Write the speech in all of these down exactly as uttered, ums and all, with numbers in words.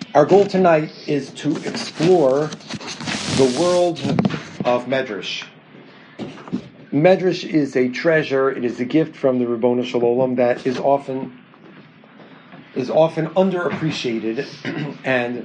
Our goal tonight is to explore the world of Medrash. Medrash is a treasure. It is a gift from the Ribono Shel Olam that is often is often underappreciated, and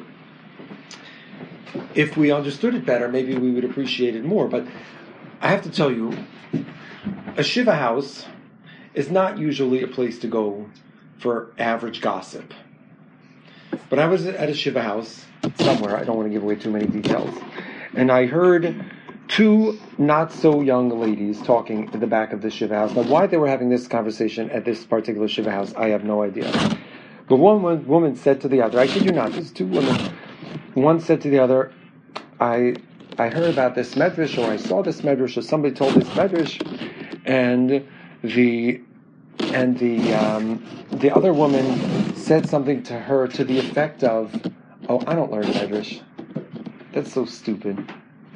if we understood it better, maybe we would appreciate it more. But I have to tell you, a shiva house is not usually a place to go for average gossip. But I was at a shiva house somewhere, I don't want to give away too many details, and I heard two not-so-young ladies talking at the back of the shiva house. Now, why they were having this conversation at this particular shiva house, I have no idea. But one woman said to the other, I kid you not, there's two women, one said to the other, I I heard about this medrash, or I saw this medrash, or somebody told this medrash, and the and the um, the other woman said something to her to the effect of, oh, I don't learn medrash. That's so stupid.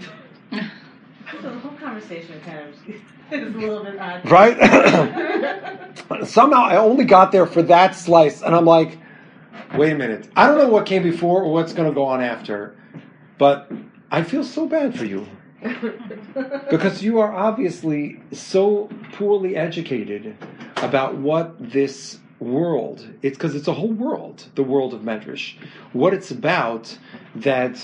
So the whole conversation kind of is a little bit odd. Right? Somehow I only got there for that slice, and I'm like, wait a minute. I don't know what came before or what's going to go on after, but I feel so bad for you. Because you are obviously so poorly educated about what this world, it's because it's a whole world, the world of Medrash, what it's about, that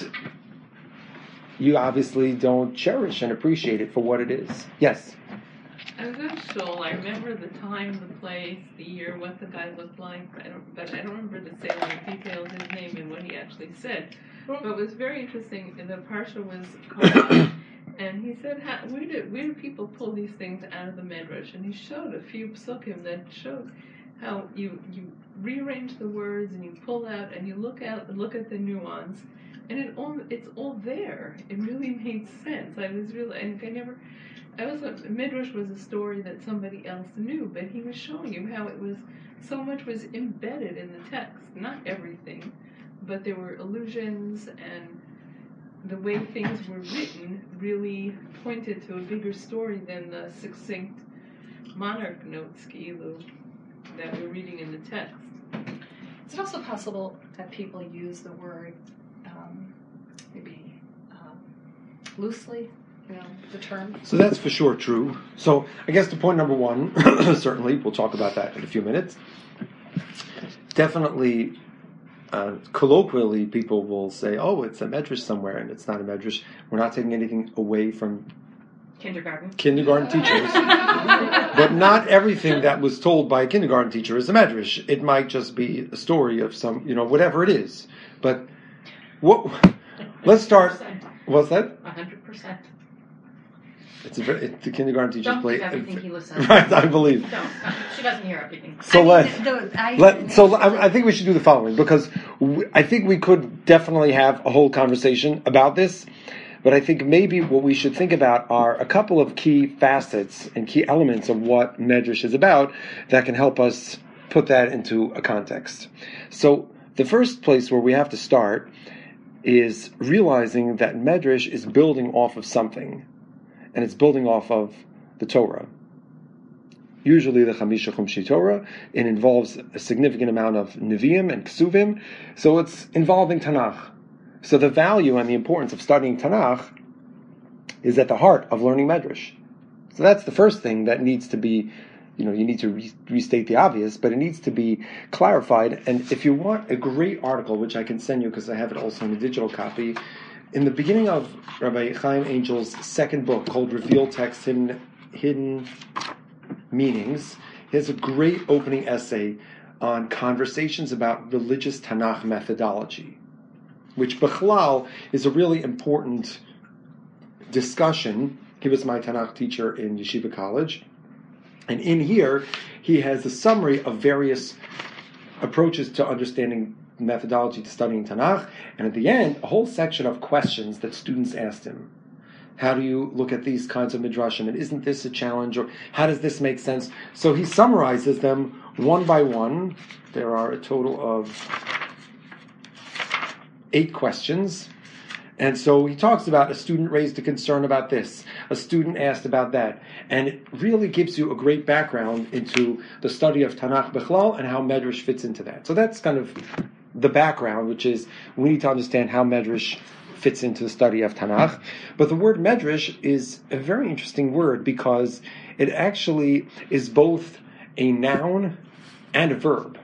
you obviously don't cherish and appreciate it for what it is. Yes? I was at shul. I remember the time, the place, the year, what the guy looked like, I don't, but I don't remember the salient details, his name, and what he actually said. But it was very interesting. The parsha was called, and he said, How, where, do, where do people pull these things out of the Medrash? And he showed a few psukim that showed how you, you rearrange the words, and you pull out, and you look out, look at the nuance, and it all, it's all there. It really made sense. I was really, and I never, I was, Midrash was a story that somebody else knew, but he was showing you how it was, so much was embedded in the text. Not everything, but there were allusions, and the way things were written really pointed to a bigger story than the succinct monarch notes, that we're reading in the text. Is it also possible that people use the word um, maybe um, loosely, you know, the term? So that's for sure true. So I guess the point number one, certainly, we'll talk about that in a few minutes. Definitely, uh, colloquially, people will say, oh, it's a medrash somewhere, and it's not a medrash. We're not taking anything away from Kindergarten. Kindergarten teachers. But not everything that was told by a kindergarten teacher is a medrash. It might just be a story of some, you know, whatever it is. But what? Let's start. What's that? A hundred percent. It's a very, it, the kindergarten teachers Don't play. believe everything he listens. Right, I believe. Don't. She doesn't hear everything. So I mean, let, the- the- I- let so I, I think we should do the following, because we, I think we could definitely have a whole conversation about this. But I think maybe what we should think about are a couple of key facets and key elements of what Medrash is about that can help us put that into a context. So the first place where we have to start is realizing that Medrash is building off of something, and it's building off of the Torah. Usually the Chamisha Chumshi Torah, it involves a significant amount of Nevi'im and Ksuvim, so it's involving Tanakh. So the value and the importance of studying Tanakh is at the heart of learning Medrash. So that's the first thing that needs to be, you know, you need to re- restate the obvious, but it needs to be clarified. And if you want a great article, which I can send you because I have it also in a digital copy, in the beginning of Rabbi Chaim Angel's second book called Revealed Text, Hidden, Hidden Meanings, he has a great opening essay on conversations about religious Tanakh methodology, which Bechlal is a really important discussion. He was my Tanakh teacher in Yeshiva College. And in here, he has a summary of various approaches to understanding methodology to studying Tanakh. And at the end, a whole section of questions that students asked him. How do you look at these kinds of midrashim? And isn't this a challenge? Or how does this make sense? So he summarizes them one by one. There are a total of eight questions. And so he talks about a student raised a concern about this, a student asked about that. And it really gives you a great background into the study of Tanakh Bechlal and how Medrash fits into that. So that's kind of the background, which is we need to understand how Medrash fits into the study of Tanakh. But the word Medrash is a very interesting word because it actually is both a noun and a verb.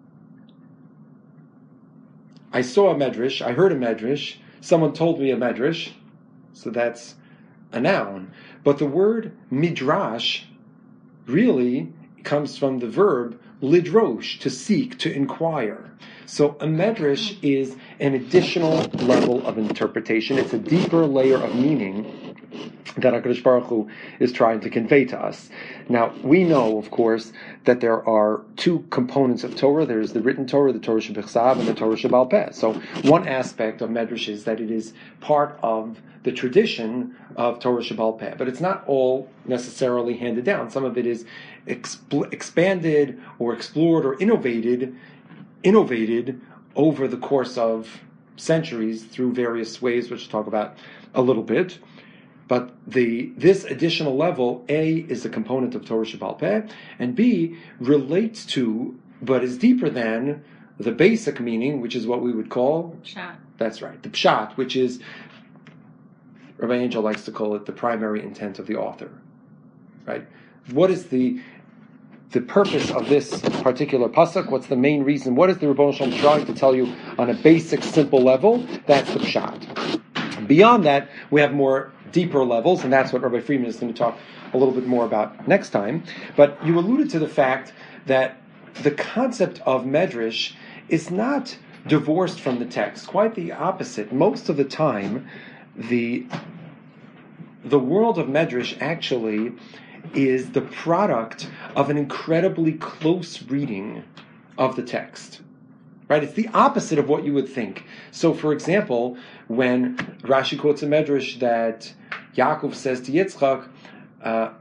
I saw a Medrash, I heard a Medrash, someone told me a Medrash, so that's a noun. But the word Midrash really comes from the verb lidrosh, to seek, to inquire. So a Medrash is an additional level of interpretation. It's a deeper layer of meaning that HaKadosh Baruch Hu is trying to convey to us. Now, we know, of course, that there are two components of Torah. There's the written Torah, the Torah Shebichsav, and the Torah Shebal Peh. So one aspect of Medrash is that it is part of the tradition of Torah Shebal Peh, but it's not all necessarily handed down. Some of it is exp- expanded or explored or innovated, innovated over the course of centuries through various ways, which we'll talk about a little bit. But the this additional level, A, is a component of Torah Shebal Peh, and B, relates to, but is deeper than, the basic meaning, which is what we would call... Pshat. That's right, the Pshat, which is, Rabbi Angel likes to call it the primary intent of the author. Right? What is the the purpose of this particular pasuk? What's the main reason? What is the Rebbeinu Shalom trying to tell you on a basic, simple level? That's the Pshat. Beyond that, we have more deeper levels, and that's what Rabbi Friedman is going to talk a little bit more about next time. But you alluded to the fact that the concept of Medrash is not divorced from the text. Quite the opposite. Most of the time, the the world of Medrash actually is the product of an incredibly close reading of the text. Right? It's the opposite of what you would think. So, for example, when Rashi quotes a Medrash that Yaakov says to Yitzchak, uh,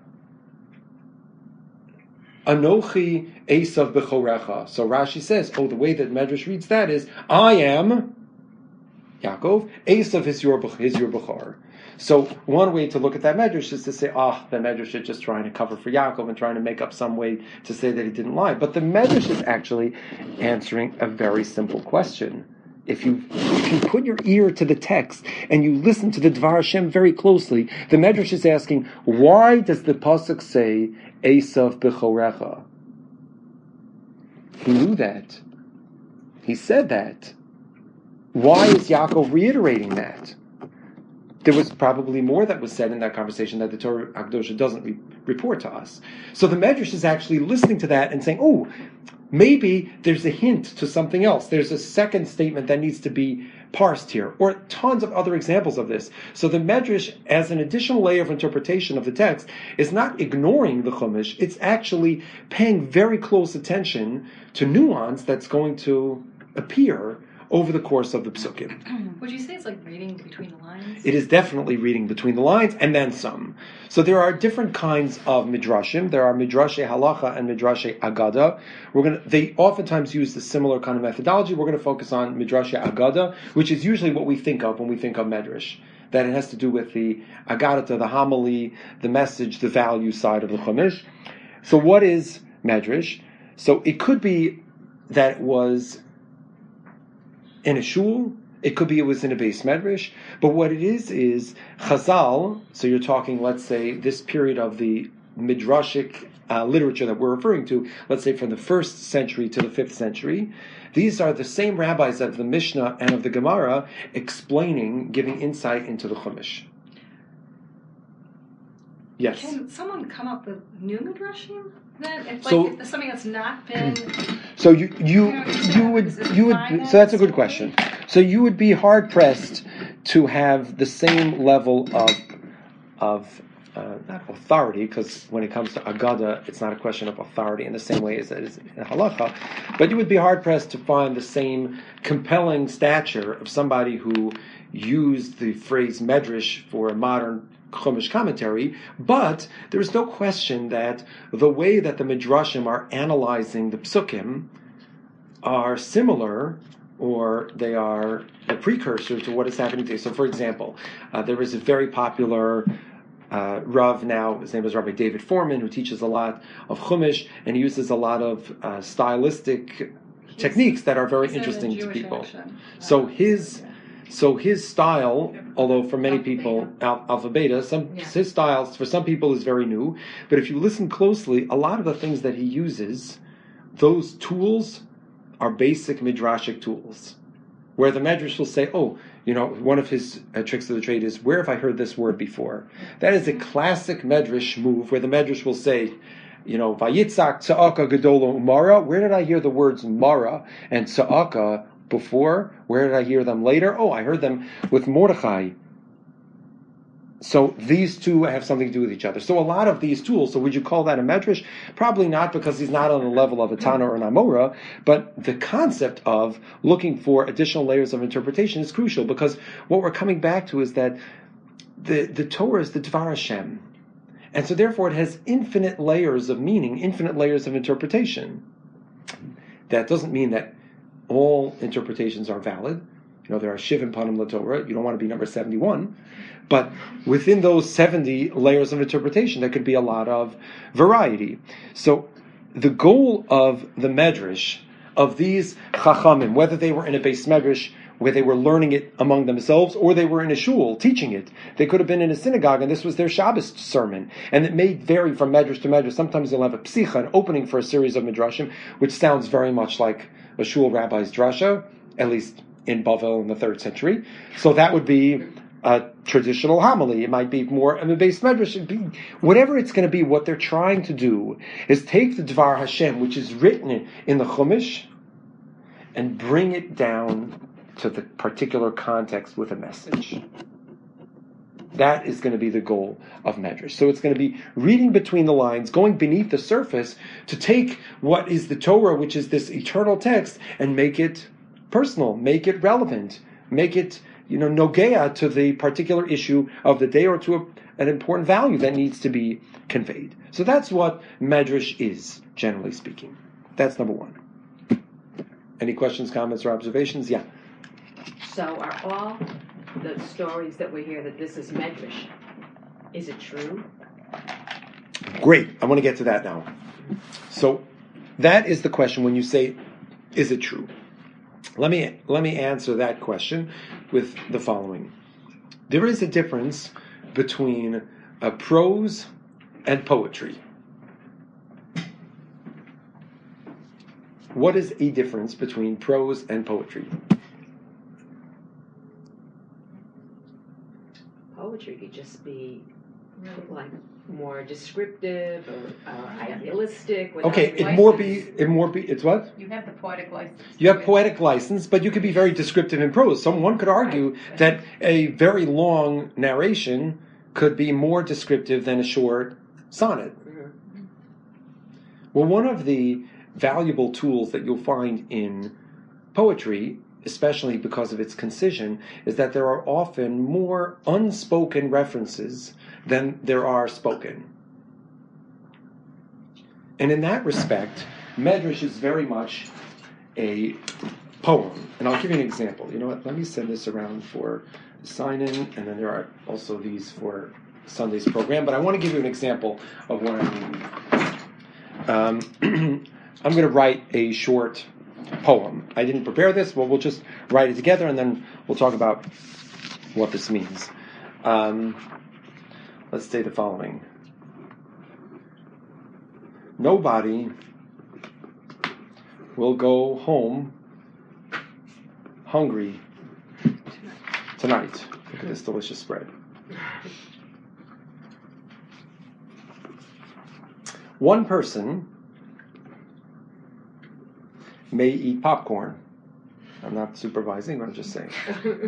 Anochi Esav Bechorecha. So Rashi says, oh, the way that Medrash reads that is, I am Yaakov, Esav is your, is your Bechor. So one way to look at that Medrash is to say, ah, oh, the Medrash is just trying to cover for Yaakov and trying to make up some way to say that he didn't lie. But the Medrash is actually answering a very simple question. If you if you put your ear to the text and you listen to the Dvar Hashem very closely, the Medrash is asking, why does the pasuk say Esav Bechorecha? He knew that. He said that. Why is Yaakov reiterating that? There was probably more that was said in that conversation that the Torah HaKadosh doesn't re- report to us. So the Medrash is actually listening to that and saying, oh, maybe there's a hint to something else. There's a second statement that needs to be parsed here, or tons of other examples of this. So the Medrash, as an additional layer of interpretation of the text, is not ignoring the Chumash. It's actually paying very close attention to nuance that's going to appear over the course of the Psukim. Would you say it's like reading between the lines? It is definitely reading between the lines, and then some. So there are different kinds of midrashim. There are midrashe halacha and midrashe agada. We're going to, they oftentimes use the similar kind of methodology. We're going to focus on midrashe agada, which is usually what we think of when we think of medrash. That it has to do with the agadata, the homily, the message, the value side of the chumash. So what is medrash? So it could be that it was in a shul, it could be it was in a base medrash, but what it is is Chazal. So you're talking, let's say, this period of the midrashic uh, literature that we're referring to, let's say from the first century to the fifth century. These are the same rabbis of the Mishnah and of the Gemara explaining, giving insight into the Chumash. Yes. Can someone come up with new midrashim then? If, So- like, if there's something that's not been... So you you You know, you would is it you would defined so that's a that good question. So you would be hard pressed to have the same level of of uh, not authority, because when it comes to agada, it's not a question of authority in the same way as it is in halacha. But you would be hard pressed to find the same compelling stature of somebody who used the phrase medrash for a modern Chumash commentary, but there is no question that the way that the Midrashim are analyzing the Psukim are similar, or they are the precursor to what is happening today. So, for example, uh, there is a very popular uh, Rav now, his name is Rabbi David Foreman, who teaches a lot of Chumash, and he uses a lot of uh, stylistic techniques that are very He's in the interesting to Jewish people. action. So Uh, his so his style, although for many people, al- alpha beta, some Yeah. his styles for some people is very new. But if you listen closely, a lot of the things that he uses, those tools, are basic midrashic tools, where the medrash will say, "Oh, you know, one of his uh, tricks of the trade is where have I heard this word before?" That is a classic medrash move, where the medrash will say, you know, Vayitzak Tza'aka Gedola Umara. Where did I hear the words Mara and Tza'aka before? Where did I hear them later? Oh, I heard them with Mordechai. So these two have something to do with each other. So a lot of these tools, so would you call that a medrash? Probably not, because he's not on the level of a Tana or an Amora, but the concept of looking for additional layers of interpretation is crucial, because what we're coming back to is that the, the Torah is the Dvar Hashem. And so therefore it has infinite layers of meaning, infinite layers of interpretation. That doesn't mean that all interpretations are valid. You know, there are Shivim Panim LaTorah. You don't want to be number seventy-one. But within those seventy layers of interpretation, there could be a lot of variety. So the goal of the Medrash, of these Chachamim, whether they were in a base Medrash, where they were learning it among themselves, or they were in a shul teaching it. They could have been in a synagogue, and this was their Shabbos sermon. And it may vary from medrash to medrash. Sometimes they'll have a psicha, an opening for a series of midrashim, which sounds very much like a shul rabbi's drasha, at least in Bavel in the third century. So that would be a traditional homily. It might be more of a base medrash. It'd be, whatever it's going to be, what they're trying to do is take the Dvar Hashem, which is written in the Chumash, and bring it down to the particular context with a message. That is going to be the goal of Medrash. So it's going to be reading between the lines, going beneath the surface to take what is the Torah, which is this eternal text, and make it personal, make it relevant, make it, you know, nogea to the particular issue of the day, or to a, an important value that needs to be conveyed. So that's what Medrash is, generally speaking. That's number one. Any questions, comments, or observations? Yeah. So are all the stories that we hear that this is Medrash, is it true? Great. I want to get to that now. So that is the question when you say, is it true? Let me let me answer that question with the following. There is a difference between a prose and poetry. What is a difference between prose and poetry? Poetry could just be like more descriptive or uh, idealistic. without Okay, it license. more be it more be it's what? You have the poetic license. You have poetic license, but you could be very descriptive in prose. Someone could argue that a very long narration could be more descriptive than a short sonnet. Mhm. Well, one of the valuable tools that you'll find in poetry, especially because of its concision, is that there are often more unspoken references than there are spoken. And in that respect, Medrash is very much a poem. And I'll give you an example. You know what? Let me send this around for sign-in, and then there are also these for Sunday's program. But I want to give you an example of what I mean. Um, I'm going to write a short poem. I didn't prepare this, but we'll just write it together, and then we'll talk about what this means. Um, let's say the following. Nobody will go home hungry tonight. Look at this delicious spread. One person may eat popcorn. I'm not supervising, I'm just saying.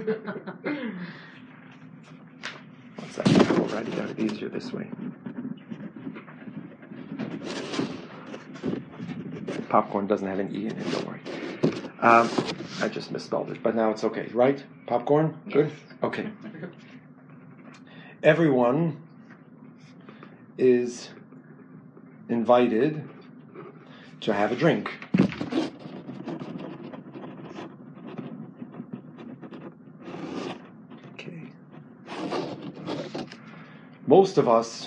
What's that? Already got it easier this way. Popcorn doesn't have an E in it, don't worry. Um, I just misspelled it, but now it's okay, right? Popcorn? Good? Yes. Okay. Everyone is invited to have a drink. Okay. Most of us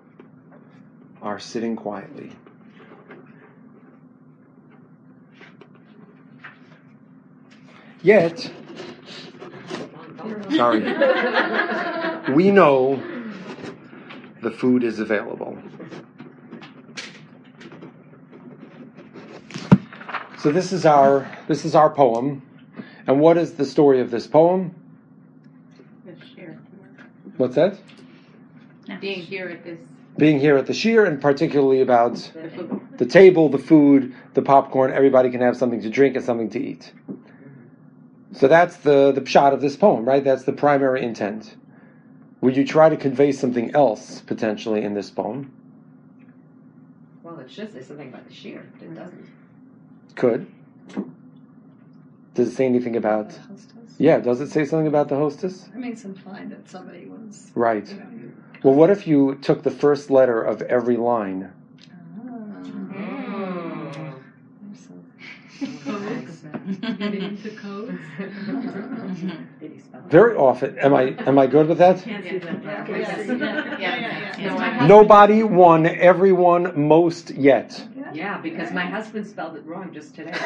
are sitting quietly. Yet, sorry, we know the food is available. So this is our this is our poem. And what is the story of this poem? What's that? Being here at this. Being here at the shir, and particularly about the table, the food, the popcorn. Everybody can have something to drink and something to eat. So that's the, the pshat of this poem, right? That's the primary intent. Would you try to convey something else, potentially, in this poem? Well, it should say something about the shir. It doesn't. Could. Does it say anything about... The hostess? Yeah, does it say something about the hostess? I mean, it's implied that somebody was... Right. You know, Well, what if you took the first letter of every line? ah, there's some- Getting into codes. Did he spell it? Very often. Am I am I good with that? Can't see that. Yeah, Yeah, yeah, yeah, yeah, yeah. No, my husband- Nobody won, everyone most yet. Yeah, because my husband spelled it wrong just today.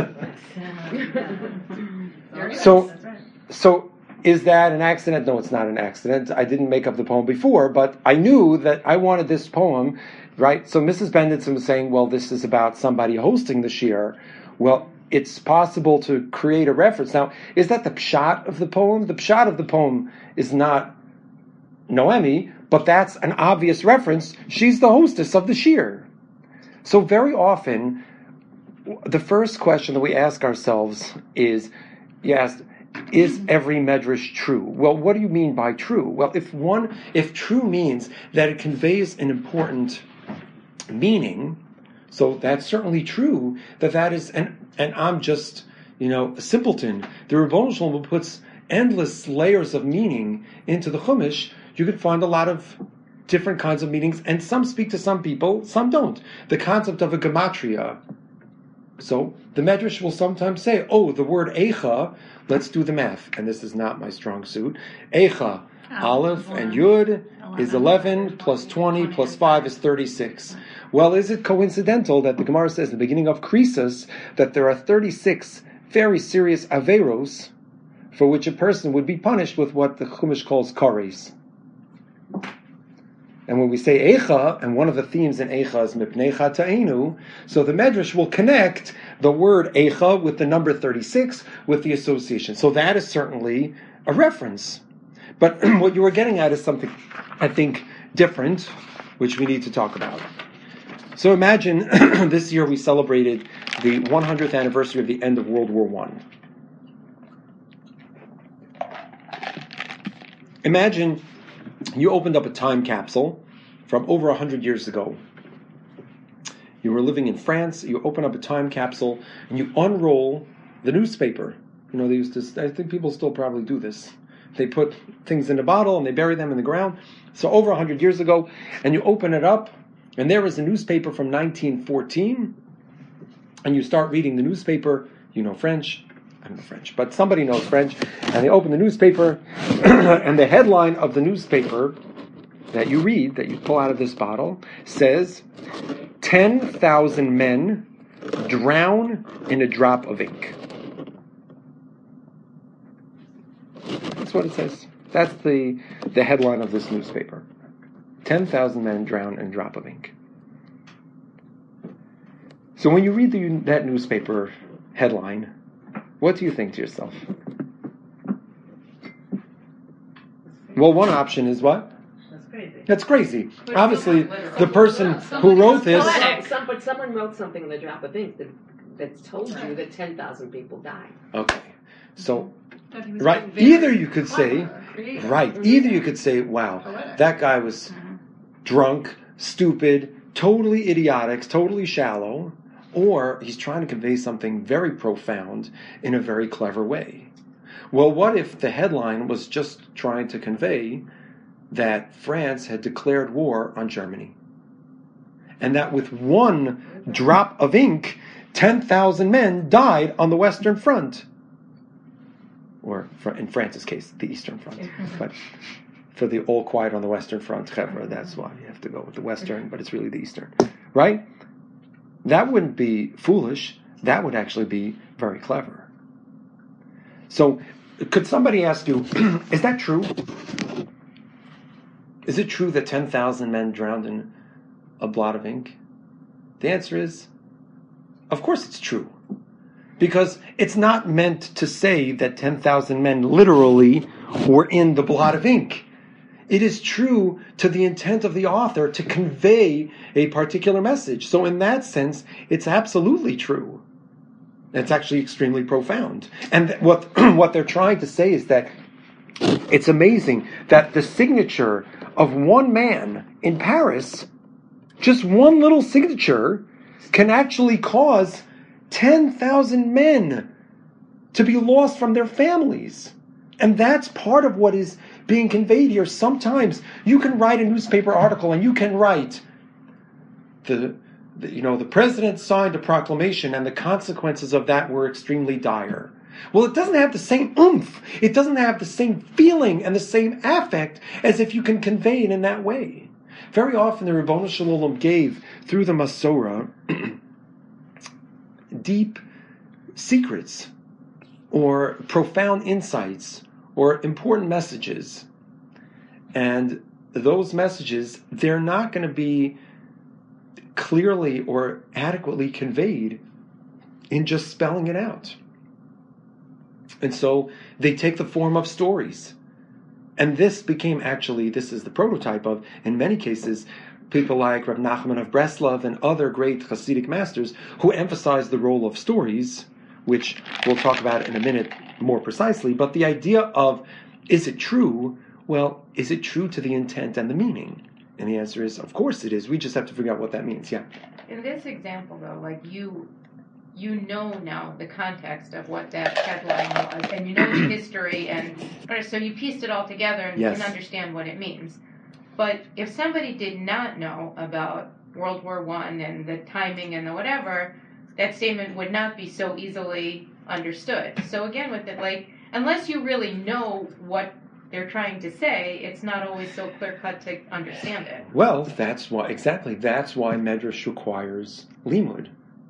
So- That's right. So, is that an accident? No, it's not an accident. I didn't make up the poem before, but I knew that I wanted this poem, right? So Missus Benditson was saying, well, this is about somebody hosting the shir. Well, it's possible to create a reference. Now, is that the pshat of the poem? The pshat of the poem is not Noemi, but that's an obvious reference. She's the hostess of the shir. So very often, the first question that we ask ourselves is, you asked, is every medrash true? Well, what do you mean by true? Well, if one, if true means that it conveys an important meaning, so that's certainly true. That that is, and and I'm just, you know, a simpleton. The Ribbono Shel Olam puts endless layers of meaning into the Chumash. You could find a lot of different kinds of meanings, and some speak to some people, some don't. The concept of a gematria. So the Medrash will sometimes say, oh, the word Eicha, let's do the math. And this is not my strong suit. Eicha, Aleph and Yud is eleven, plus twenty, plus five is thirty-six. Well, is it coincidental that the Gemara says in the beginning of Krisos that there are thirty-six very serious Averos for which a person would be punished with what the Chumash calls kares? And when we say Eicha, and one of the themes in Eicha is Mipneicha Ta'enu, so the Medrash will connect the word Eicha with the number thirty-six, with the association. So that is certainly a reference. But what you were getting at is something, I think, different, which we need to talk about. So imagine this year we celebrated the one hundredth anniversary of the end of World War One. Imagine you opened up a time capsule from over one hundred years ago. You were living in France, you open up a time capsule, and you unroll the newspaper. You know, they used to, I think people still probably do this. They put things in a bottle and they bury them in the ground. So over one hundred years ago, and you open it up, and there is a newspaper from nineteen fourteen, and you start reading the newspaper. You know French. I don't know French, but somebody knows French. And they open the newspaper, and the headline of the newspaper that you read, that you pull out of this bottle, says, ten thousand men drown in a drop of ink. That's what it says. That's the, the headline of this newspaper. ten thousand men drown in a drop of ink. So when you read the, that newspaper headline, what do you think to yourself? Well, one option is what? That's crazy. That's crazy. But Obviously, someone- literal. the person Yeah, who somebody wrote was this... poetic. Some, but someone wrote something in the drop of ink that, that's told you that ten thousand people died. Okay. So, That he was right, being very either you could say... clever, creative. Right, either you could say, wow, that guy was drunk, stupid, totally idiotic, totally shallow, or he's trying to convey something very profound in a very clever way. Well, what if the headline was just trying to convey that France had declared war on Germany? And that with one drop of ink, ten thousand men died on the Western Front. Or in France's case, the Eastern Front. But for the all quiet on the Western Front, Chevra, that's why you have to go with the Western, but it's really the Eastern. Right? That wouldn't be foolish. That would actually be very clever. So, could somebody ask you, is that true? Is it true that ten thousand men drowned in a blot of ink? The answer is, of course it's true. Because it's not meant to say that ten thousand men literally were in the blot of ink. It is true to the intent of the author to convey a particular message. So in that sense, it's absolutely true. It's actually extremely profound. And what, what they're trying to say is that it's amazing that the signature of one man in Paris, just one little signature, can actually cause ten thousand men to be lost from their families. And that's part of what is being conveyed here. Sometimes you can write a newspaper article and you can write, the, the you know, the president signed a proclamation and the consequences of that were extremely dire. Well, it doesn't have the same oomph. It doesn't have the same feeling and the same affect as if you can convey it in that way. Very often the Ribbono Shel Olam gave, through the Masorah, deep secrets or profound insights or important messages. And those messages, they're not going to be clearly or adequately conveyed in just spelling it out. And so they take the form of stories. And this became actually, this is the prototype of, in many cases, people like Reb Nachman of Breslov and other great Hasidic masters who emphasized the role of stories, which we'll talk about in a minute more precisely. But the idea of, is it true? Well, is it true to the intent and the meaning? And the answer is, of course it is. We just have to figure out what that means. Yeah. In this example, though, like you, you know now the context of what that headline was, and you know the history, and so you pieced it all together and Yes. can understand what it means. But if somebody did not know about World War One and the timing and the whatever, that statement would not be so easily understood. So again, with it, like, unless you really know what they're trying to say, it's not always so clear-cut to understand it. Well, that's why, exactly, that's why Medrash requires limud.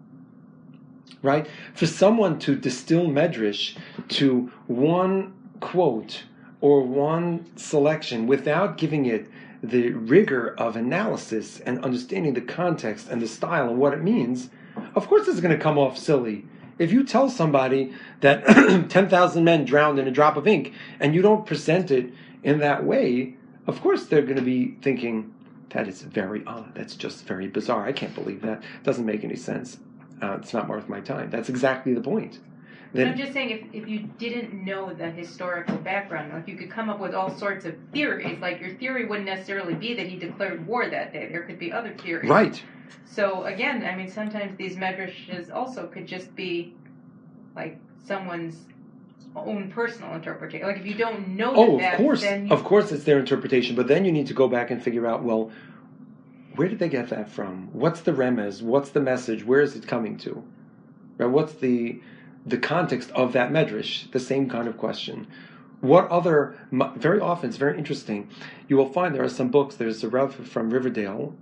Right? For someone to distill Medrash to one quote or one selection without giving it the rigor of analysis and understanding the context and the style and what it means, of course it's going to come off silly. If you tell somebody that ten thousand men drowned in a drop of ink and you don't present it in that way, of course they're going to be thinking, that is very odd, that's just very bizarre, I can't believe that, it doesn't make any sense, uh, it's not worth my time. That's exactly the point. But I'm just saying, if, if you didn't know the historical background, like you could come up with all sorts of theories, like your theory wouldn't necessarily be that he declared war that day, there could be other theories. Right. So again, I mean, sometimes these medrashes also could just be like someone's own personal interpretation. Like if you don't know Oh, that, of course, then you, of course it's their interpretation, but then you need to go back and figure out, well, where did they get that from? What's the remez? What's the message? Where is it coming to? Right? What's the the context of that medrash? The same kind of question. What other, very often, it's very interesting, you will find there are some books, there's a Rav from Riverdale,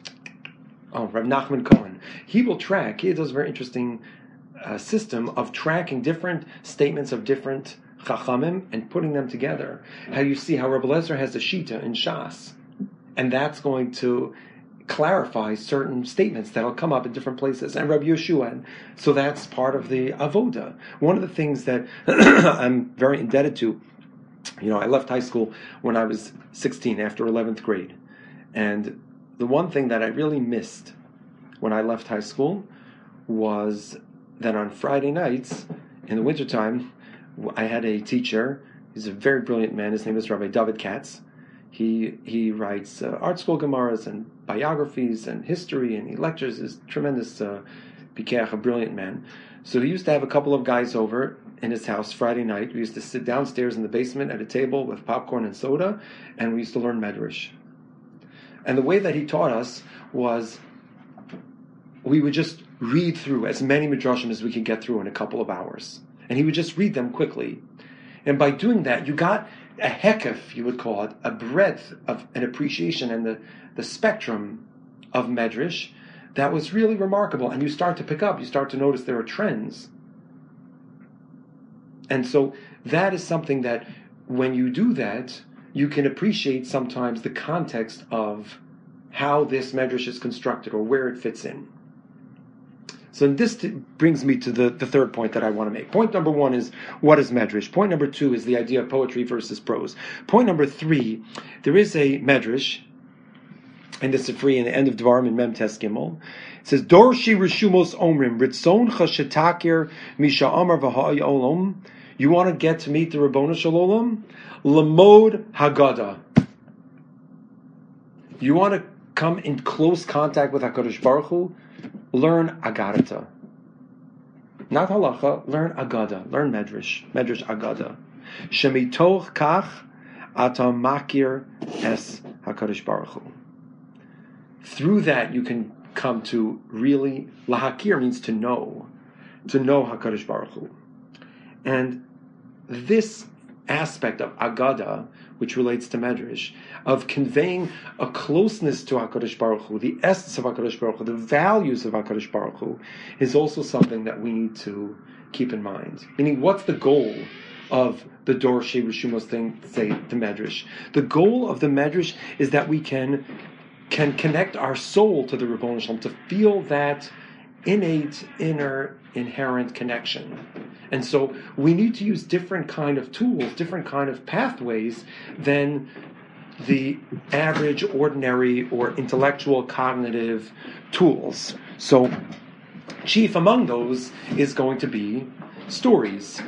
oh, Rav Nachman Cohen. He will track, he does a very interesting uh, system of tracking different statements of different chachamim and putting them together. How you see how Rabbi Lezer has a shita in Shas, and that's going to clarify certain statements that'll come up in different places, and Rabbi Yeshua, and so that's part of the avoda. One of the things that I'm very indebted to, you know, I left high school when I was sixteen after eleventh grade, and the one thing that I really missed when I left high school was that on Friday nights in the wintertime, I had a teacher. He's a very brilliant man. His name is Rabbi David Katz. He he writes uh, art school gemaras and biographies and history, and he lectures. He's a tremendous uh, pikeach, a brilliant man. So he used to have a couple of guys over in his house Friday night. We used to sit downstairs in the basement at a table with popcorn and soda, and we used to learn Medrash. And the way that he taught us was we would just read through as many Midrashim as we could get through in a couple of hours. And he would just read them quickly. And by doing that, you got a hekef, you would call it, a breadth of an appreciation and the, the spectrum of Medrash that was really remarkable. And you start to pick up, you start to notice there are trends. And so that is something that when you do that, you can appreciate sometimes the context of how this medrash is constructed or where it fits in. So this t- brings me to the, the third point that I want to make. Point number one is, what is medrash? Point number two is the idea of poetry versus prose. Point number three, there is a medrash, and this is free in the end of Dvarim in Mem Tes Gimel. It says, Dorshi Rishumos Omrim, Ritzon Chashetakir Misha Amar V'ha'ay Olam. You want to get to meet the Rabbonu Shel Olam? Lamod Haggadah. You want to come in close contact with HaKadosh Baruch Hu? Learn Agadata. Not halacha, learn Agada, learn Medrash, Medrash Agada. Shemitoch kach ata makir es HaKadosh Baruch Hu. Through that you can come to really, lahakir means to know, to know HaKadosh Baruch Hu. And this aspect of Agada, which relates to Medrash, of conveying a closeness to HaKadosh Baruch Hu, the essence of HaKadosh Baruch Hu, the values of HaKadosh Baruch Hu, is also something that we need to keep in mind. Meaning, what's the goal of the Dorshi Rishumos thing, say, the Medrash? The goal of the Medrash is that we can, can connect our soul to the Ribono Shel Olam, to feel that innate, inner, inherent connection. And so we need to use different kind of tools, different kind of pathways than the average, ordinary, or intellectual cognitive tools. So chief among those is going to be stories.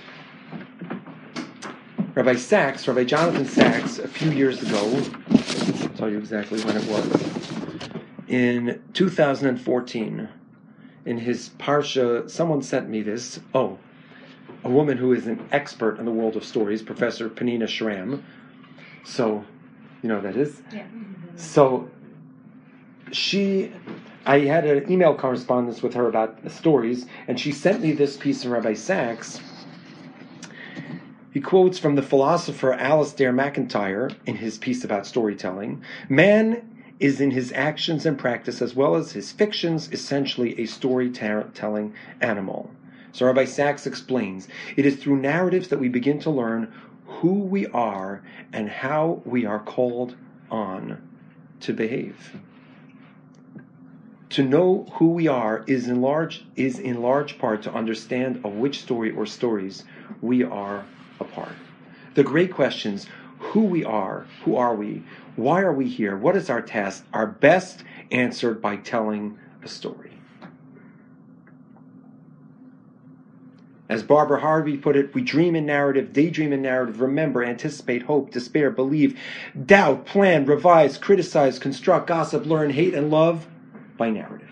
Rabbi Sachs, Rabbi Jonathan Sachs, a few years ago, I'll tell you exactly when it was, in two thousand fourteen, in his Parsha, someone sent me this, oh, a woman who is an expert in the world of stories, Professor Penina Shram. So, you know who that is? Yeah. So, she, I had an email correspondence with her about stories, and she sent me this piece from Rabbi Sachs. He quotes from the philosopher Alasdair MacIntyre in his piece about storytelling. Man is in his actions and practice, as well as his fictions, essentially a storytelling animal. So Rabbi Sachs explains, it is through narratives that we begin to learn who we are and how we are called on to behave. To know who we are is in large is in large part to understand of which story or stories we are a part. The great questions, who we are, who are we, why are we here, what is our task, are best answered by telling a story. As Barbara Harvey put it, we dream in narrative, daydream in narrative, remember, anticipate, hope, despair, believe, doubt, plan, revise, criticize, construct, gossip, learn, hate, and love by narrative.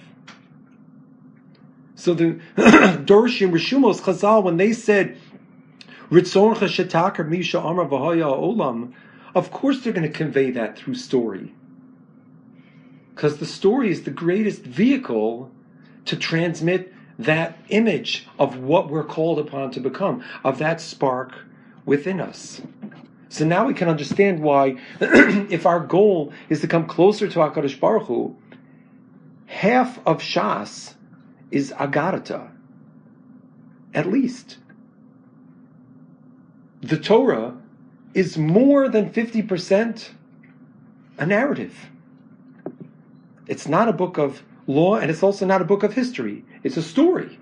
So the Dorshim Rishumos Chazal, when they said, Ritzon Chashetakar Misha Amar V'ha'ay Olam, of course they're going to convey that through story. Because the story is the greatest vehicle to transmit that image of what we're called upon to become, of that spark within us. So now we can understand why, if our goal is to come closer to HaKadosh Baruch Hu, half of Shas is Agadata, at least. The Torah is more than fifty percent a narrative. It's not a book of law, and it's also not a book of history. It's a story.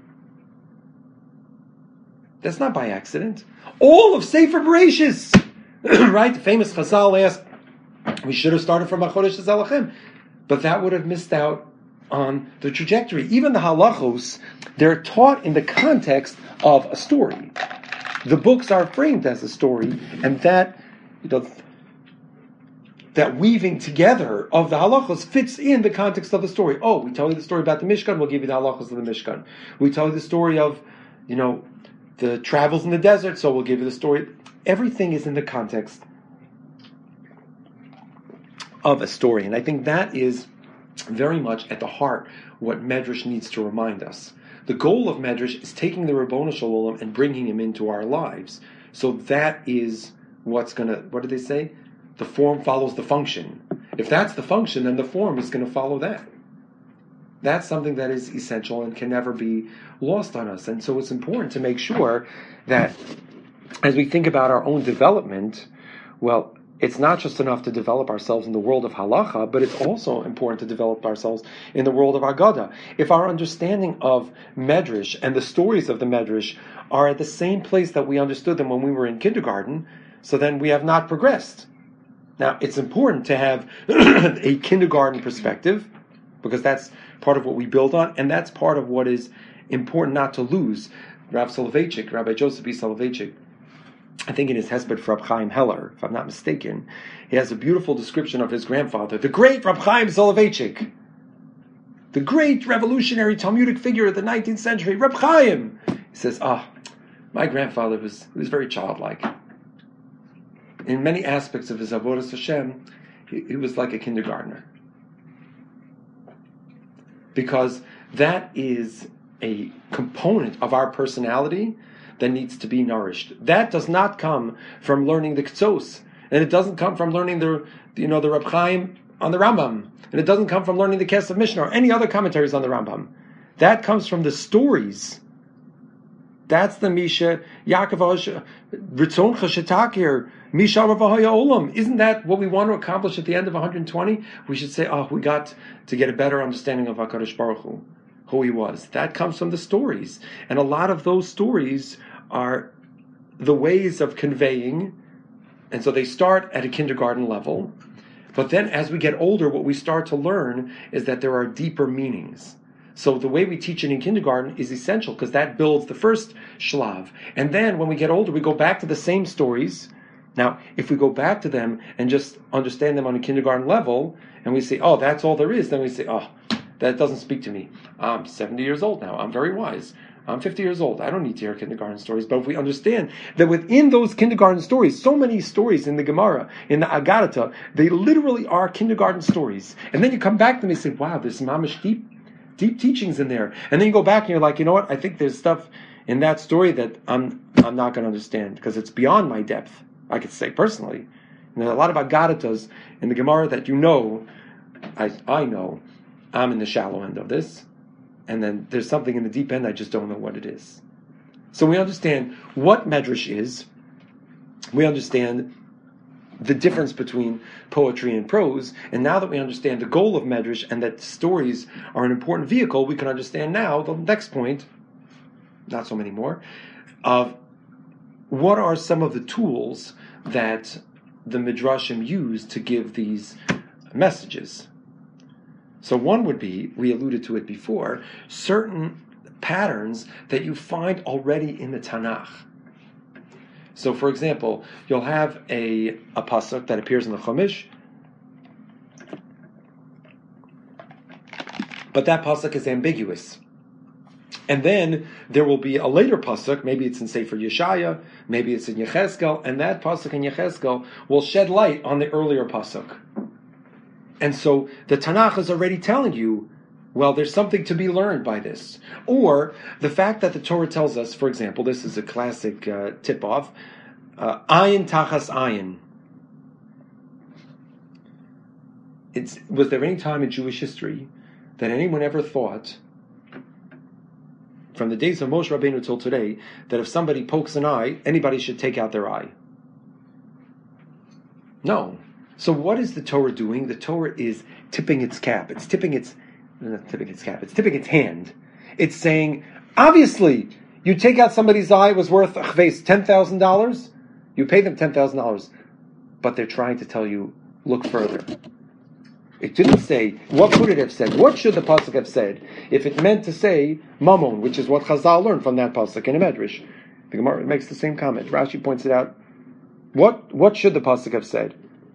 That's not by accident. All of Sefer Bereshis, right? The famous Chazal asked, we should have started from HaChodesh Zalachem, but that would have missed out on the trajectory. Even the halachos, they're taught in the context of a story. The books are framed as a story, and that, you know, that weaving together of the halachos fits in the context of the story. Oh, we tell you the story about the Mishkan, we'll give you the halachos of the Mishkan. We tell you the story of, you know, the travels in the desert, so we'll give you the story. Everything is in the context of a story, and I think that is very much at the heart what Medrash needs to remind us. The goal of Medrash is taking the Ribono Shel Olam and bringing him into our lives. So that is what's going to, what did they say? The form follows the function. If that's the function, then the form is going to follow that. That's something that is essential and can never be lost on us. And so it's important to make sure that as we think about our own development, well, it's not just enough to develop ourselves in the world of halacha, but it's also important to develop ourselves in the world of Agada. If our understanding of Medrash and the stories of the Medrash are at the same place that we understood them when we were in kindergarten, so then we have not progressed. Now, it's important to have a kindergarten perspective, because that's part of what we build on, and that's part of what is important not to lose. Rav Soloveitchik, Rabbi Joseph B. Soloveitchik, I think in his Hesped for Rab Chaim Heller, if I'm not mistaken, he has a beautiful description of his grandfather, the great Rab Chaim Soloveitchik, the great revolutionary Talmudic figure of the nineteenth century, Rab Chaim. He says, ah, oh, my grandfather was, was very childlike. In many aspects of his Avodas Hashem, he, he was like a kindergartner. Because that is a component of our personality that needs to be nourished. That does not come from learning the Ketzos, and it doesn't come from learning the, you know, the Rab Chaim on the Rambam, and it doesn't come from learning the Kesef Mishnah or any other commentaries on the Rambam. That comes from the stories. That's the Misha Yaakov Ritzon Chashetakir Misha Ravahaya Olam. Isn't that what we want to accomplish at the end of one hundred twenty? We should say, oh, we got to get a better understanding of HaKadosh Baruch Hu, who he was. That comes from the stories, and a lot of those stories are the ways of conveying, and so they start at a kindergarten level, but then as we get older, what we start to learn is that there are deeper meanings. So the way we teach it in kindergarten is essential, because that builds the first shlav. And then when we get older, we go back to the same stories. Now, if we go back to them and just understand them on a kindergarten level, and we say, oh, that's all there is, then we say, oh, that doesn't speak to me. I'm seventy years old now. I'm very wise. I'm fifty years old. I don't need to hear kindergarten stories. But if we understand that within those kindergarten stories, so many stories in the Gemara, in the Agadata, they literally are kindergarten stories. And then you come back to them and say, wow, there's mamish deep, deep teachings in there. And then you go back and you're like, you know what? I think there's stuff in that story that I'm I'm not going to understand because it's beyond my depth, I could say personally. And there's a lot of Agadatas in the Gemara that you know, I I know, I'm in the shallow end of this, and then there's something in the deep end, I just don't know what it is. So we understand what Medrash is, we understand the difference between poetry and prose, and now that we understand the goal of Medrash and that stories are an important vehicle, we can understand now the next point, not so many more, of what are some of the tools that the Midrashim use to give these messages. So one would be, we alluded to it before, certain patterns that you find already in the Tanakh. So for example, you'll have a, a pasuk that appears in the Chumash, but that pasuk is ambiguous. And then there will be a later pasuk, maybe it's in Sefer Yeshaya, maybe it's in Yechezkel, and that pasuk in Yechezkel will shed light on the earlier pasuk. And so the Tanakh is already telling you, well, there's something to be learned by this. Or the fact that the Torah tells us, for example, this is a classic uh, tip-off, uh, ayin tachas ayin. It's, was there any time in Jewish history that anyone ever thought, from the days of Moshe Rabbeinu till today, that if somebody pokes an eye, anybody should take out their eye? No. So what is the Torah doing? The Torah is tipping its cap. It's tipping its, not tipping its cap, it's tipping its hand. It's saying, obviously, you take out somebody's eye, it was worth ten thousand dollars, you pay them ten thousand dollars, but they're trying to tell you, look further. It didn't say, what could it have said? What should the pasuk have said if it meant to say Mammon, which is what Chazal learned from that pasuk in a Medrash? The Gemara makes the same comment. Rashi points it out. What what should the pasuk have said?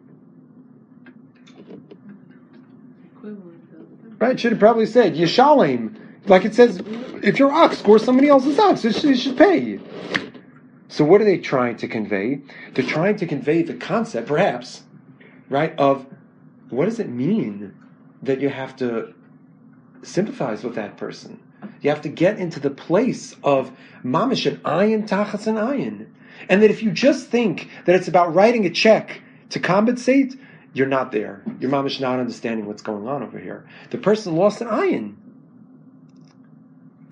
Right? It should have probably said Yeshalem, like it says, if your ox scores somebody else's ox, it should, it should pay. So what are they trying to convey? They're trying to convey the concept, perhaps, right, of what does it mean that you have to sympathize with that person? You have to get into the place of mamish and ayin tachas and ayin. And that if you just think that it's about writing a check to compensate, you're not there. You're mamish not understanding what's going on over here. The person lost an ayin.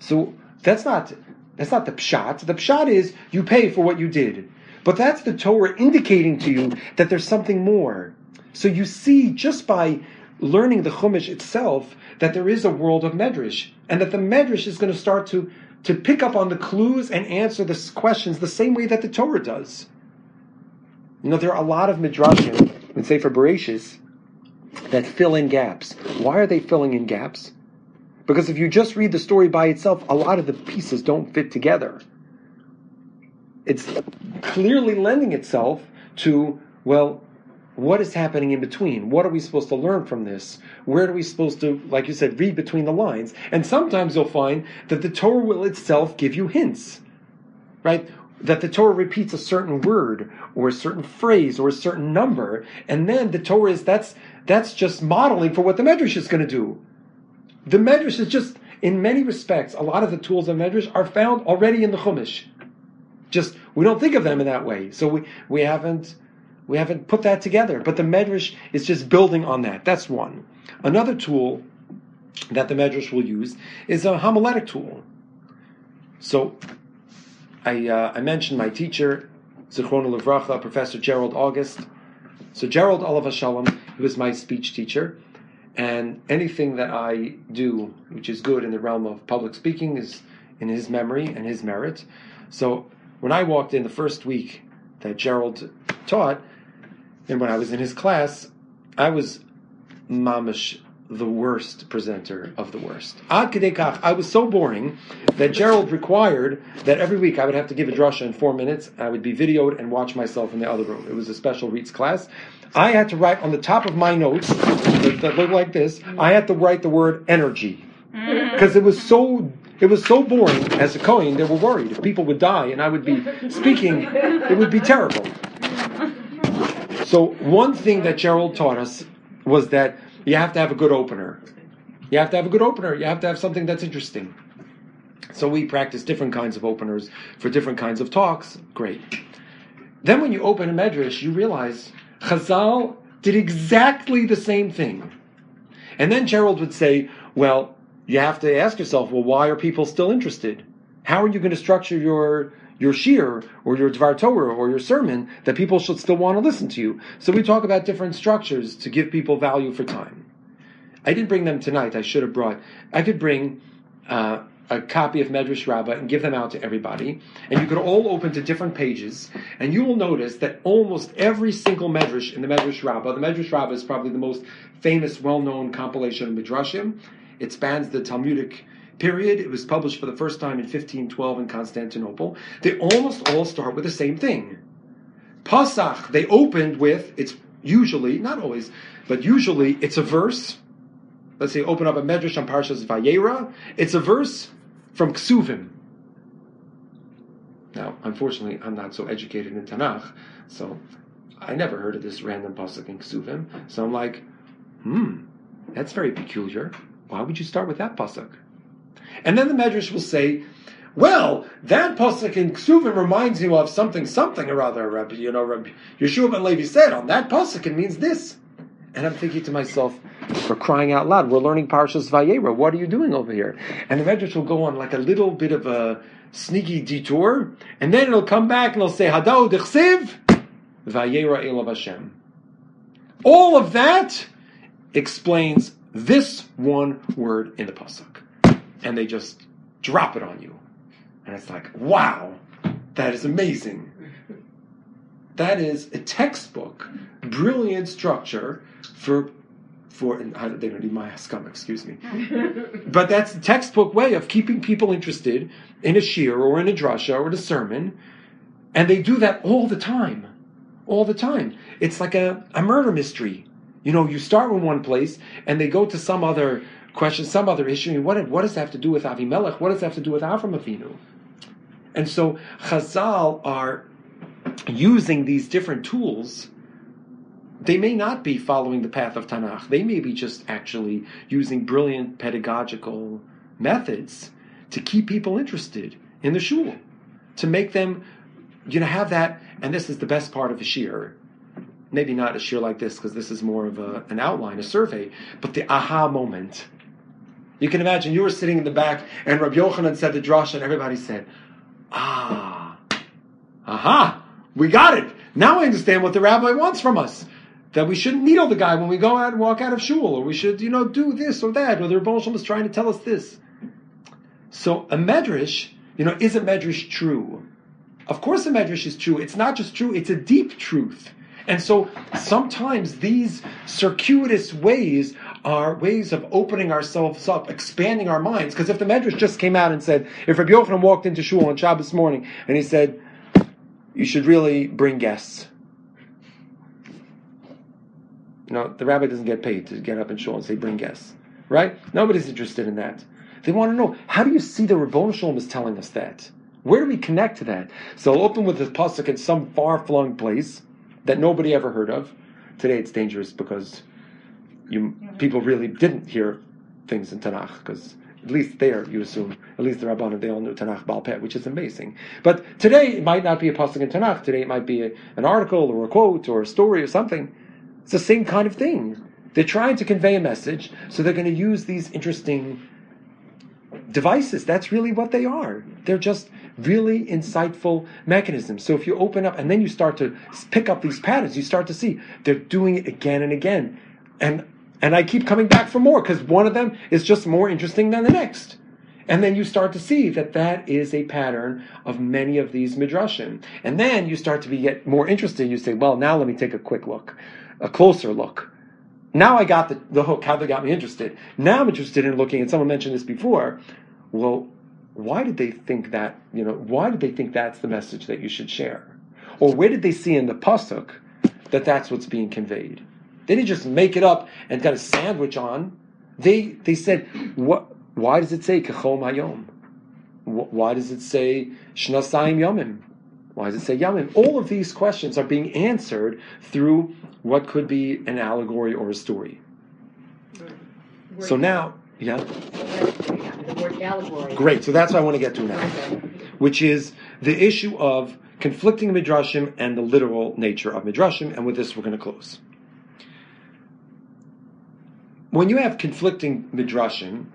So that's not that's not the pshat. The pshat is you pay for what you did. But that's the Torah indicating to you that there's something more. So you see just by learning the Chumash itself that there is a world of Medrash, and that the Medrash is going to start to, to pick up on the clues and answer the questions the same way that the Torah does. You know, there are a lot of Midrashim in Sefer Bereshis that fill in gaps. Why are they filling in gaps? Because if you just read the story by itself, a lot of the pieces don't fit together. It's clearly lending itself to, well, what is happening in between? What are we supposed to learn from this? Where are we supposed to, like you said, read between the lines? And sometimes you'll find that the Torah will itself give you hints, right? That the Torah repeats a certain word or a certain phrase or a certain number, and then the Torah is, that's that's just modeling for what the Medrash is going to do. The Medrash is just, in many respects, a lot of the tools of Medrash are found already in the Chumash. Just, we don't think of them in that way. So we, we haven't we haven't put that together. But the Medrash is just building on that. That's one. Another tool that the Medrash will use is a homiletic tool. So I uh, I mentioned my teacher, Zichrono Livracha, Professor Gerald August. So Gerald Olav Shalom, he was my speech teacher. And anything that I do, which is good in the realm of public speaking, is in his memory and his merit. So when I walked in the first week that Gerald taught, and when I was in his class, I was mamish the worst presenter of the worst. Ad kedei kach, I was so boring that Gerald required that every week I would have to give a drasha in four minutes. I would be videoed and watch myself in the other room. It was a special Reitz class. I had to write on the top of my notes that, that looked like this. I had to write the word energy because it was so. It was so boring. As a Kohen, they were worried if people would die and I would be speaking, it would be terrible. So one thing that Gerald taught us was that you have to have a good opener. You have to have a good opener. You have to have something that's interesting. So we practice different kinds of openers for different kinds of talks. Great. Then when you open a Medrash, you realize Chazal did exactly the same thing. And then Gerald would say, well, you have to ask yourself, well, why are people still interested? How are you going to structure your your shir or your Dvar Torah or your sermon that people should still want to listen to you? So we talk about different structures to give people value for time. I didn't bring them tonight. I should have brought. I could bring uh, a copy of Medrash Rabbah and give them out to everybody. And you could all open to different pages. And you will notice that almost every single Medrash in the Medrash Rabbah, the Medrash Rabbah is probably the most famous, well-known compilation of Midrashim. It spans the Talmudic period. It was published for the first time in fifteen twelve in Constantinople. They almost all start with the same thing. Pasach, they opened with, it's usually, not always, but usually it's a verse. Let's say open up a Medrash on Parshas Vayera. It's a verse from Ksuvim. Now, unfortunately, I'm not so educated in Tanakh, so I never heard of this random pasuk in Ksuvim. So I'm like, hmm, that's very peculiar. Why would you start with that pasuk? And then the Medrash will say, well, that pasuk in Ksuvim reminds you of something, something or other. Rabbi, you know, Rabbi Yeshua ben Levi said, on that pasuk it means this. And I'm thinking to myself, for crying out loud, we're learning Parshas Vayera. What are you doing over here? And the Medrash will go on like a little bit of a sneaky detour, and then it'll come back and it'll say, Hadao dechsiv Vayera elav Hashem. All of that explains this one word in the pasuk, and they just drop it on you, and it's like, wow, that is amazing. That is a textbook, brilliant structure for for. And I, they don't need my scum, excuse me, but that's the textbook way of keeping people interested in a shir or in a drasha or in a sermon, and they do that all the time, all the time. It's like a, a murder mystery. You know, you start in one place, and they go to some other question, some other issue. What, what does that have to do with Avimelech? What does that have to do with Avram Avinu? And so Chazal are using these different tools. They may not be following the path of Tanakh. They may be just actually using brilliant pedagogical methods to keep people interested in the shul, to make them, you know, have that. And this is the best part of a shir. Maybe not a shir like this, because this is more of a, an outline, a survey, but the aha moment. You can imagine you were sitting in the back and Rabbi Yochanan said the drasha and everybody said, ah, aha, we got it. Now I understand what the rabbi wants from us. That we shouldn't needle the guy when we go out and walk out of shul, or we should, you know, do this or that, or the Rebbe Shalom is trying to tell us this. So a medrash, you know, is a medrash true? Of course a medrash is true. It's not just true, it's a deep truth. And so sometimes these circuitous ways are ways of opening ourselves up, expanding our minds. Because if the medrash just came out and said, if Rabbi Yochanan walked into shul on Shabbos morning and he said, you should really bring guests. You know, the rabbi doesn't get paid to get up in shul and say, bring guests. Right? Nobody's interested in that. They want to know, how do you see the Rebbeinu Shalom is telling us that? Where do we connect to that? So I'll open with this pasuk in some far-flung place that nobody ever heard of. Today it's dangerous because you people really didn't hear things in Tanakh, because at least there, you assume, at least the Rabbanim, they all knew Tanakh Baal Peh, which is amazing. But today it might not be a pasuk in Tanakh. Today it might be a, an article or a quote or a story or something. It's the same kind of thing. They're trying to convey a message, so they're going to use these interesting devices. That's really what they are. They're just really insightful mechanisms. So if you open up and then you start to pick up these patterns, you start to see they're doing it again and again. And and I keep coming back for more because one of them is just more interesting than the next. And then you start to see that that is a pattern of many of these midrashim. And then you start to be get more interested. You say, well, now let me take a quick look, a closer look. Now I got the, the hook, how they got me interested. Now I'm interested in looking, and someone mentioned this before, well, why did they think that, you know, why did they think that's the message that you should share? Or where did they see in the pasuk that that's what's being conveyed? They didn't just make it up and got a sandwich on. They they said, what? Why does it say Kechom Hayom? Why does it say Shnasayim Yomim? Why does it say Yomim? All of these questions are being answered through what could be an allegory or a story. Word So now, yeah? The word allegory. Great, so that's what I want to get to now, which is the issue of conflicting midrashim and the literal nature of midrashim, and with this we're going to close. When you have conflicting midrashim,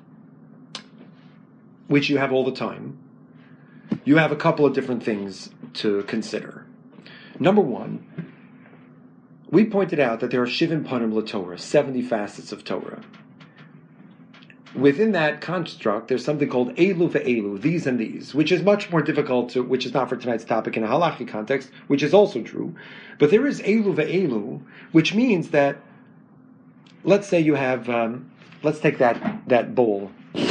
which you have all the time, you have a couple of different things to consider. Number one, we pointed out that there are shivim panim l'Torah, seventy facets of Torah. Within that construct, there's something called elu ve'elu, these and these, which is much more difficult to, which is not for tonight's topic in a halachic context, which is also true. But there is elu ve'elu, which means that, let's say you have, um, let's take that, that bowl.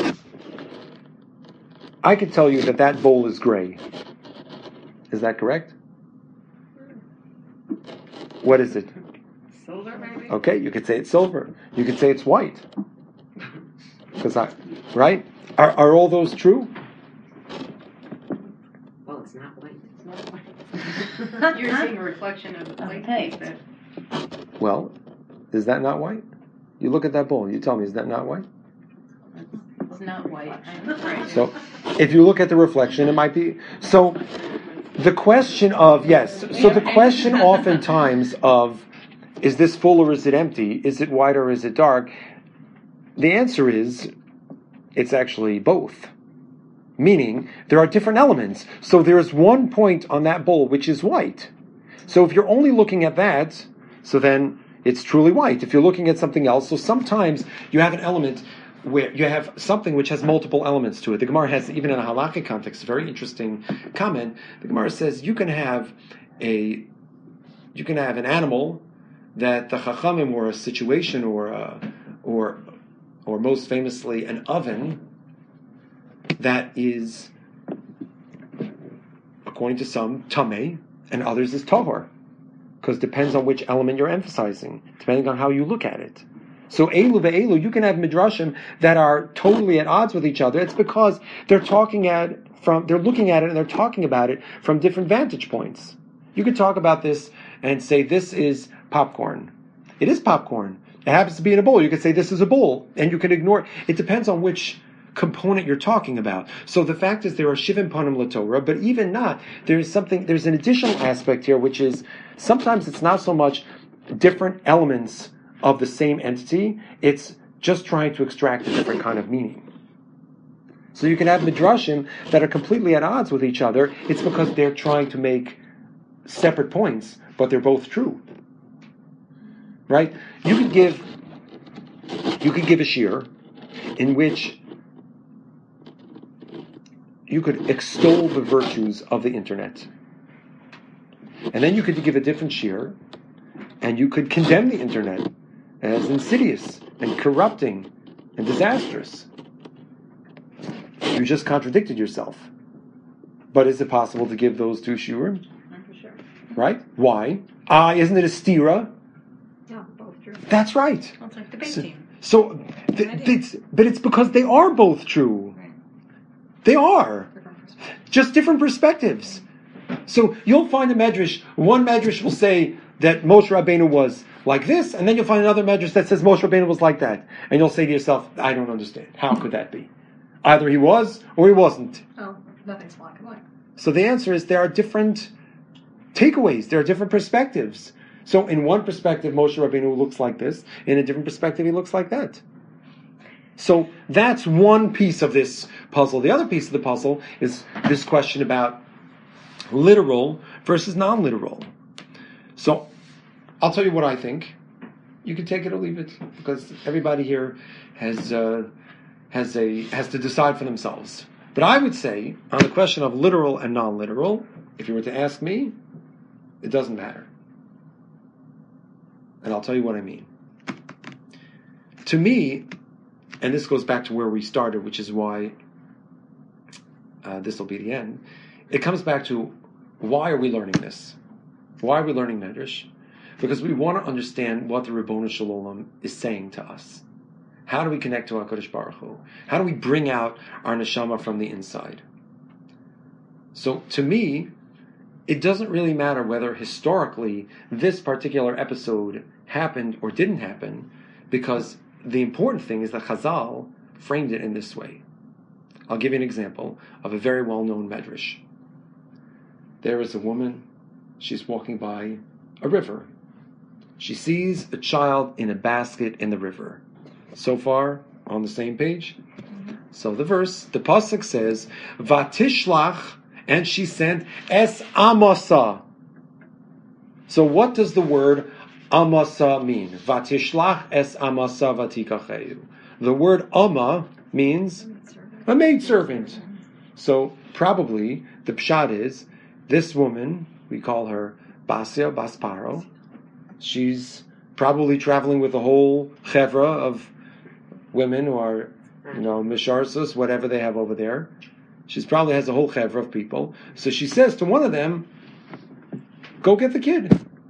I can tell you that that bowl is gray. Is that correct? What is it? Silver, maybe? Okay, you could say it's silver. You could say it's white. Because I, right? Are are all those true? Well, it's not white. It's not white. You're seeing a reflection of the plate. Okay. That Well, is that not white? You look at that bowl. You tell me, is that not white? It's not white. I'm afraid. So, if you look at the reflection, it might be. So, the question of, yes, so the question oftentimes of, is this full or is it empty? Is it white or is it dark? The answer is, it's actually both. Meaning, there are different elements. So there is one point on that bowl which is white. So if you're only looking at that, so then it's truly white. If you're looking at something else, so sometimes you have an element where you have something which has multiple elements to it. The Gemara has, even in a halakhic context, a very interesting comment. The Gemara says you can have a, you can have an animal that the Chachamim, or a situation, or a, or or most famously an oven that is, according to some, tameh, and others is tahor, because it depends on which element you're emphasizing, depending on how you look at it. So elu ve'elu, you can have midrashim that are totally at odds with each other. It's because they're talking at from they're looking at it and they're talking about it from different vantage points. You could talk about this and say this is popcorn. It is popcorn. It happens to be in a bowl. You could say this is a bowl, and you can ignore it. It depends on which component you're talking about. So the fact is there are shivim panim l'Torah, but even not, there is something, there's an additional aspect here, which is sometimes it's not so much different elements of the same entity, it's just trying to extract a different kind of meaning. So you can have midrashim that are completely at odds with each other. It's because they're trying to make separate points, but they're both true. Right? You could give you could give a shir in which you could extol the virtues of the internet. And then you could give a different shir and you could condemn the internet as insidious and corrupting and disastrous. You just contradicted yourself. But is it possible to give those two shiurim? For sure. Right? Why? Ah, isn't it a stira? Yeah, both true. That's right. Well, it's like debate So, team. so th- it's, but it's because they are both true. Right. They are. Different perspective. Just different perspectives. So you'll find a medrash, one medrash will say that Moshe Rabbeinu was like this, and then you'll find another medrash that says Moshe Rabbeinu was like that. And you'll say to yourself, I don't understand. How could that be? Either he was or he wasn't. Oh, nothing's black and white. So the answer is there are different takeaways, there are different perspectives. So in one perspective, Moshe Rabbeinu looks like this, in a different perspective, he looks like that. So that's one piece of this puzzle. The other piece of the puzzle is this question about literal versus non-literal. So I'll tell you what I think. You can take it or leave it, because everybody here has uh, has a has to decide for themselves. But I would say, on the question of literal and non-literal, if you were to ask me, it doesn't matter. And I'll tell you what I mean. To me, and this goes back to where we started, which is why uh, this will be the end, it comes back to, why are we learning this? Why are we learning Medrash? Because we want to understand what the Ribono Shel Olam is saying to us. How do we connect to HaKadosh Baruch Hu? How do we bring out our neshama from the inside? So, to me, it doesn't really matter whether historically this particular episode happened or didn't happen, because the important thing is that Chazal framed it in this way. I'll give you an example of a very well-known medrash. There is a woman, she's walking by a river. She sees a child in a basket in the river. So far, on the same page? So the verse, the pasuk says, Vatishlach, and she sent es amasa. So what does the word amasa mean? Vatishlach es amasa vatikacheyu. The word ama means a maidservant. So probably the pshat is, this woman, we call her Basia Basparo, she's probably traveling with a whole chevra of women who are, you know, misharsus, whatever they have over there. She probably has a whole chevra of people. So she says to one of them, go get the kid.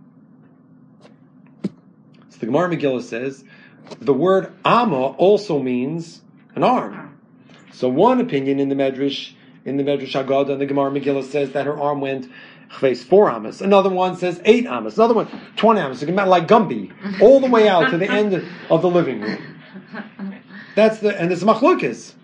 So the Gemara Megillah says, the word ama also means an arm. So one opinion in the Medrash, in the Medrash Haggadah, and the Gemara Megillah says that her arm went chves four amas. Another one says eight amas. Another one, twenty amas. It can be like Gumby, all the way out to the end of the living room. That's the, and it's machlokes.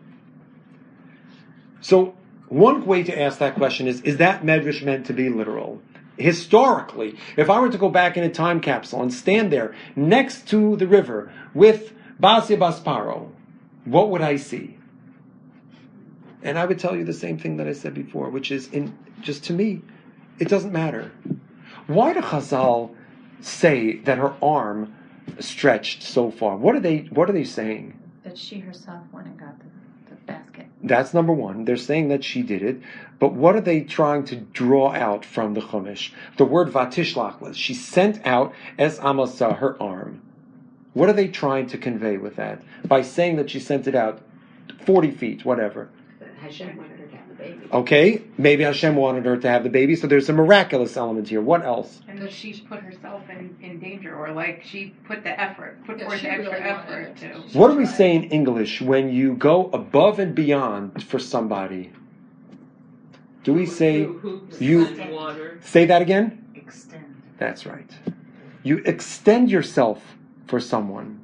So one way to ask that question is, is that medrash meant to be literal? Historically, if I were to go back in a time capsule and stand there next to the river with Basia Basparo, what would I see? And I would tell you the same thing that I said before, which is, in just to me, it doesn't matter. Why do Chazal say that her arm stretched so far? What are they, what are they saying? That she herself went and got the, the basket. That's number one. They're saying that she did it. But what are they trying to draw out from the Chumash? The word vatishlach was, she sent out es amasa, her arm. What are they trying to convey with that? By saying that she sent it out forty feet, whatever. Hashem wanted her to have the baby. Okay, maybe Hashem wanted her to have the baby, so there's a miraculous element here. What else? And that she put herself in, in danger, or like she put the effort, put Yeah, forth she the extra really wanted effort it. to. What do we say in English when you go above and beyond for somebody? Do we say, hoops you- and water? say that again? Extend. That's right. You extend yourself for someone.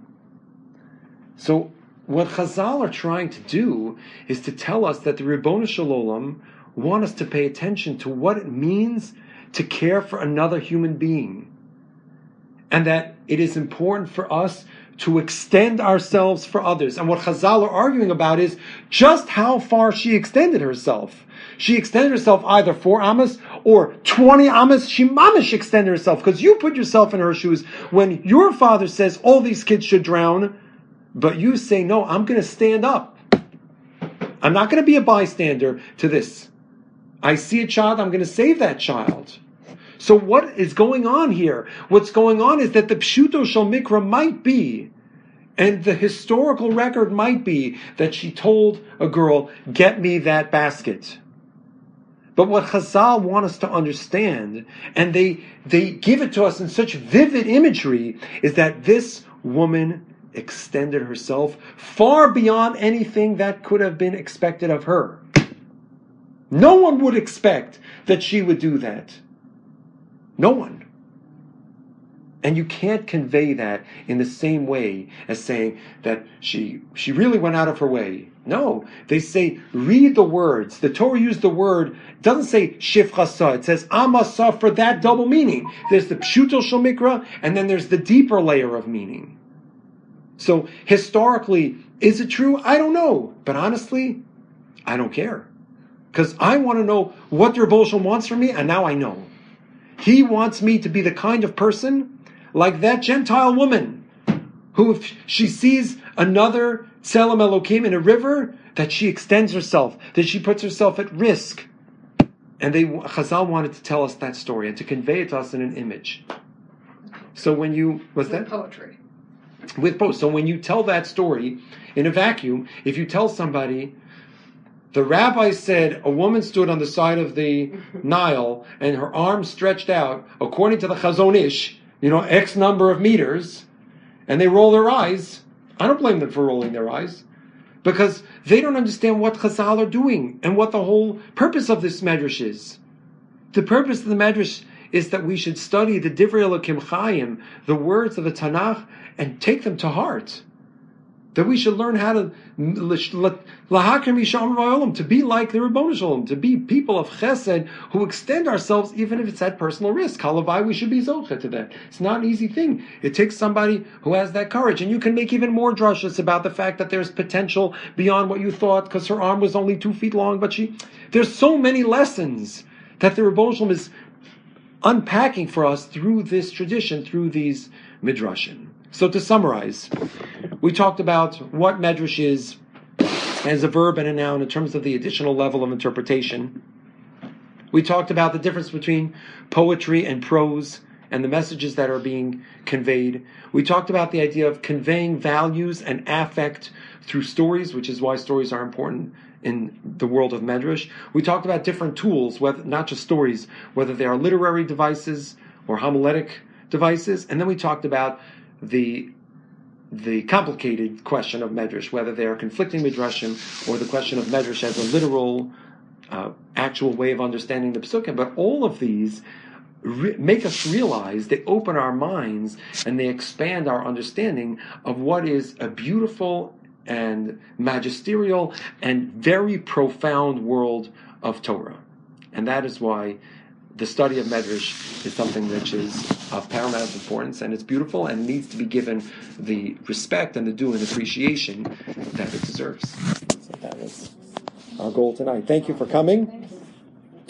So what Chazal are trying to do is to tell us that the Ribono Shel Olam want us to pay attention to what it means to care for another human being. And that it is important for us to extend ourselves for others. And what Chazal are arguing about is just how far she extended herself. She extended herself either four amas or twenty amas. She mamish extended herself, because you put yourself in her shoes when your father says all these kids should drown, but you say, no, I'm going to stand up. I'm not going to be a bystander to this. I see a child, I'm going to save that child. So what is going on here? What's going on is that the Pshuto Shel Mikra might be, and the historical record might be, that she told a girl, get me that basket. But what Chazal want us to understand, and they they give it to us in such vivid imagery, is that this woman extended herself far beyond anything that could have been expected of her. No one would expect that she would do that. No one. And you can't convey that in the same way as saying that she she really went out of her way. No, they say, read the words. The Torah used the word, it doesn't say shifchasa, it says amasa for that double meaning. There's the pshuto shel mikra, and then there's the deeper layer of meaning. So historically, is it true? I don't know. But honestly, I don't care. Because I want to know what your Rebbe Shalom wants from me, and now I know. He wants me to be the kind of person like that Gentile woman who, if she sees another Tselem Elokim in a river, that she extends herself, that she puts herself at risk. And they Chazal wanted to tell us that story and to convey it to us in an image. So when you, what's With that? poetry. With poetry. So when you tell that story in a vacuum, if you tell somebody, the rabbi said a woman stood on the side of the Nile and her arms stretched out, according to the Chazon Ish, you know, X number of meters, and they roll their eyes. I don't blame them for rolling their eyes, because they don't understand what Chazal are doing and what the whole purpose of this medrash is. The purpose of the medrash is that we should study the Divrei Elokim Chaim, the words of the Tanakh, and take them to heart. That we should learn how to to be like the Ribono Shel Olam, to be people of chesed who extend ourselves even if it's at personal risk. Halavai, we should be zocheh to that. It's not an easy thing. It takes somebody who has that courage. And you can make even more drushes about the fact that there's potential beyond what you thought, because her arm was only two feet long, but she, there's so many lessons that the Ribono Shel Olam is unpacking for us through this tradition, through these midrashim. So to summarize, we talked about what medrash is as a verb and a noun in terms of the additional level of interpretation. We talked about the difference between poetry and prose and the messages that are being conveyed. We talked about the idea of conveying values and affect through stories, which is why stories are important in the world of medrash. We talked about different tools, whether not just stories, whether they are literary devices or homiletic devices. And then we talked about the the complicated question of medrash, whether they are conflicting midrashim or the question of medrash as a literal, uh, actual way of understanding the psukim. But all of these re- make us realize, they open our minds and they expand our understanding of what is a beautiful and magisterial and very profound world of Torah. And that is why the study of Medrash is something which is of paramount importance, and it's beautiful and needs to be given the respect and the due and appreciation that it deserves. So that was our goal tonight. Thank you for coming.